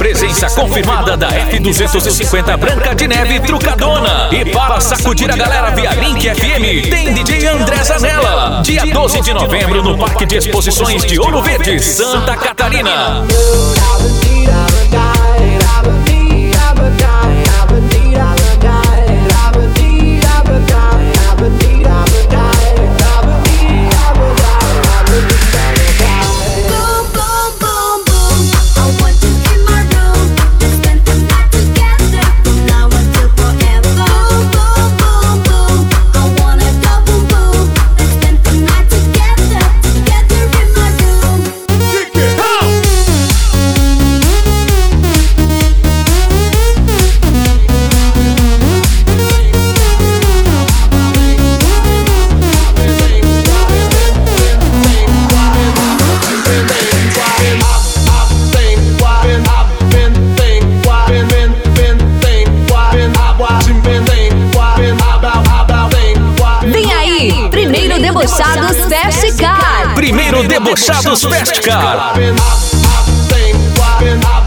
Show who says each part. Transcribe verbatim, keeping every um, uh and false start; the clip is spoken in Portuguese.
Speaker 1: Presença confirmada da F duzentos e cinquenta Branca de Neve Trucadona. E para sacudir a galera via Link F M, tem D J André Zanella. Dia doze de novembro no Parque de Exposições de Ouro Verde, Santa Catarina.
Speaker 2: Debochados Fast Car.
Speaker 1: Primeiro Debochados Fast Car.